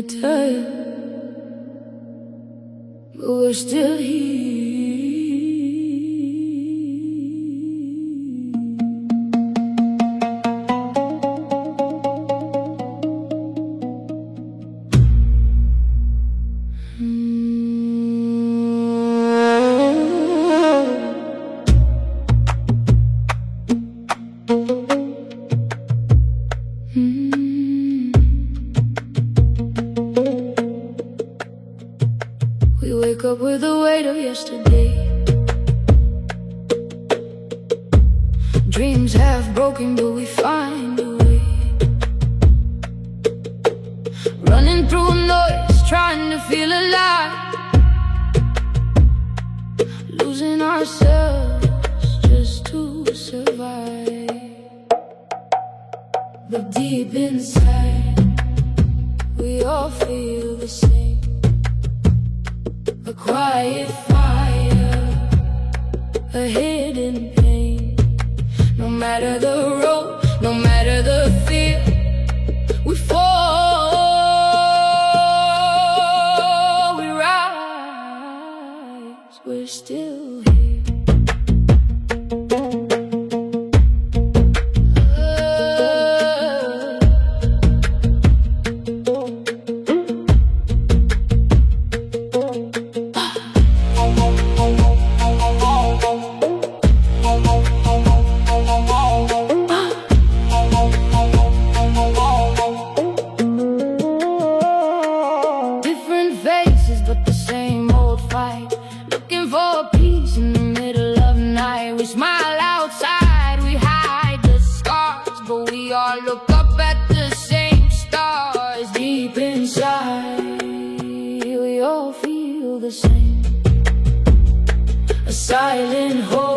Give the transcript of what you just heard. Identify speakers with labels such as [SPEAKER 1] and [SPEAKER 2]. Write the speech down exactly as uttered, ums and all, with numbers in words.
[SPEAKER 1] tired, but we're still here. We wake up with the weight of yesterday. Dreams half broken, but we find a way. Running through noise, trying to feel alive. Losing ourselves just to survive. But deep inside, we all feel the same. A quiet fire, a hidden pain. No matter the road, no matter the fear, we fall, we rise, we're still here. But the same old fight, looking for peace in the middle of the night. We smile outside, we hide the scars, but we all look up at the same stars. Deep inside, we all feel the same. A silent hope.